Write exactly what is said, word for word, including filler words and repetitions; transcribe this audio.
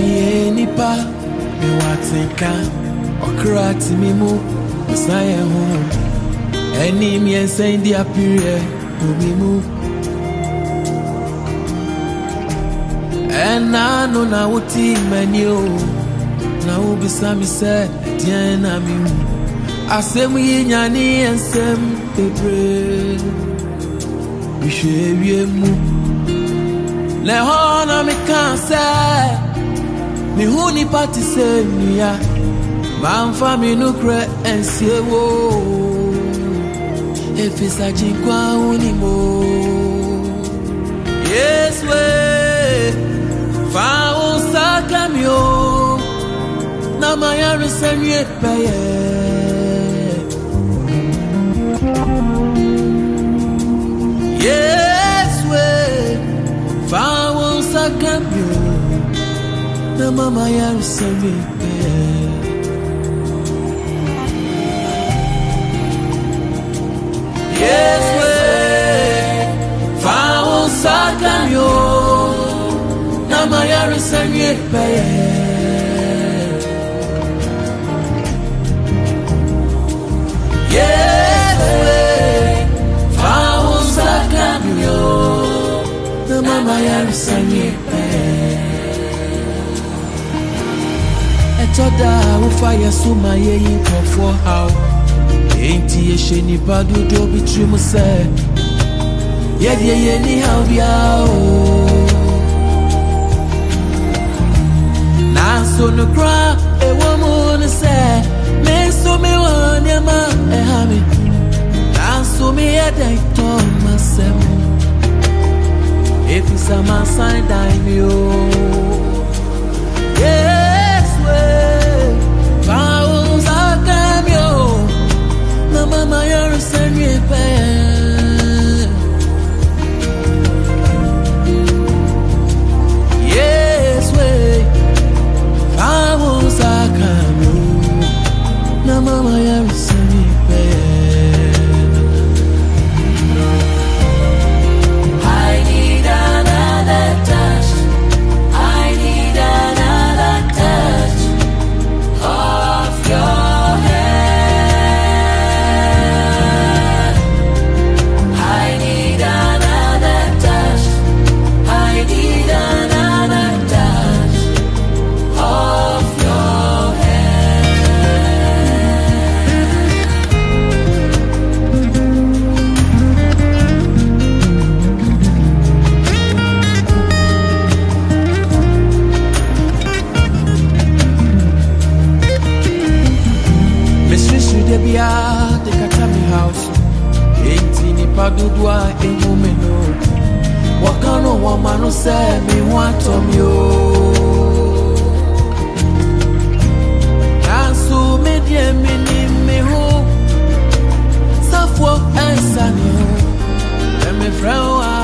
Ye nipa me watenka okra ti mi mu saye ho eni mi ensen di apire omi mu ena no na wuti mani o na ubisa mi se tien na mi hu asem yi nyani ensem bebre mi shewie mu le ho na mi kan se mi hu ni party se mi ya man fa mi no kre ensie wo efisa jinkwa uni mo yes we fa o sakamio na maya resanye peye yes we fa o sakamio na mama ya resanye peye yes we fa o sakamio na maya resanye peye yes we fa o sakamio na mama ya resanye peye etoda wo fa yesu ma ye yin for how enti ye sheni badu do bitri mu se ye de ye ni how bia o na so no kra e wo mu no se me so me won ya ma e ha me na so me e dai to masem if is a man sign dai me o yes we pausa cambio na mama ya resanye pe yes we pausa cambio na mama ya resanye pe I need another touch. I need another touch of your hand. I need another touch. I need another touch of your Debia de Katami house enti ni padudwa emumeno wakano wa manu se mi watom yo kansu medie mini me ho safo ensani ho me frau